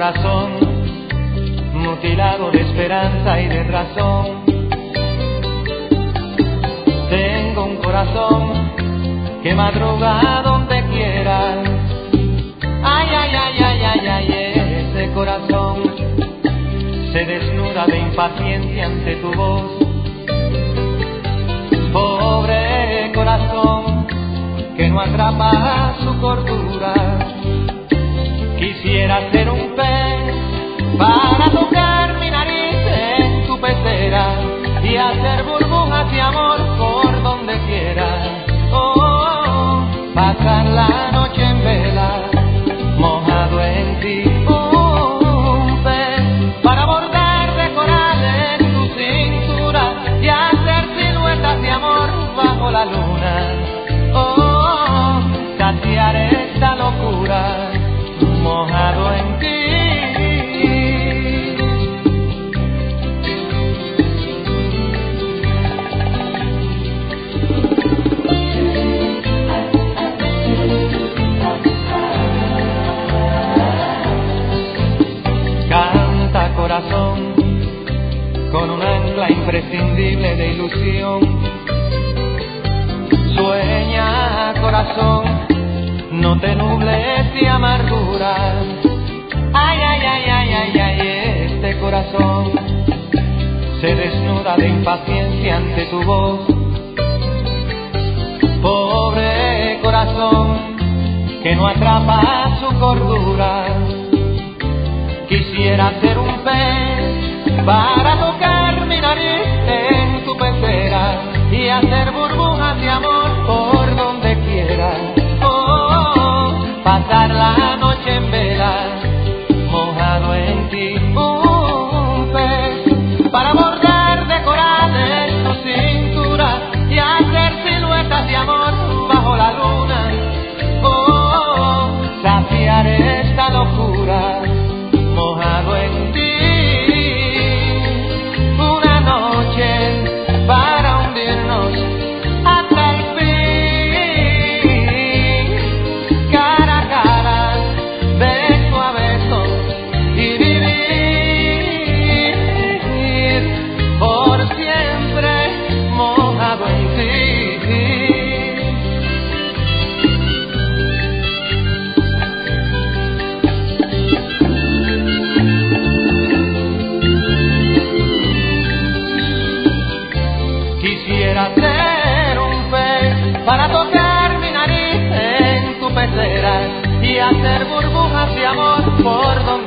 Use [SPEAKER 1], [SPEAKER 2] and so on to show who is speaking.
[SPEAKER 1] corazón mutilado de esperanza y de razón. Tengo un corazón que madruga donde quiera. Ay, ay, ay, ay, ay, ay, ese corazón se desnuda de impaciencia ante tu voz. Pobre corazón que no atrapa su cordura. Quisiera ser un pez para tocar mi nariz en tu pecera y hacer burbujas de amor por donde quiera. Oh, pasar la noche en vela, mojado en ti. Un pez para bordar de coral en tu cintura y hacer siluetas de amor bajo la luna. Oh, saciar esta locura, mojado en ti. Canta corazón con un ancla imprescindible de ilusión. Sueña corazón, no te nubles de amargura. Ay, ay, ay, ay, ay, ay, este corazón se desnuda de impaciencia ante tu voz. Pobre corazón que no atrapa su cordura. Quisiera ser un pez para tocar mi nariz en tu pecera y hacer burbujas de amor por donde quiera. Pasar la noche en vela, mojado en ti. Un pez para bordar de coral en tu cintura y hacer siluetas de amor bajo la luna. Oh, saciar esta locura, mojado en ti. Una noche para hundirnos hasta el fin. Quisiera ser un pez para tocar mi nariz en tu pecera y hacer burbujas de amor por donde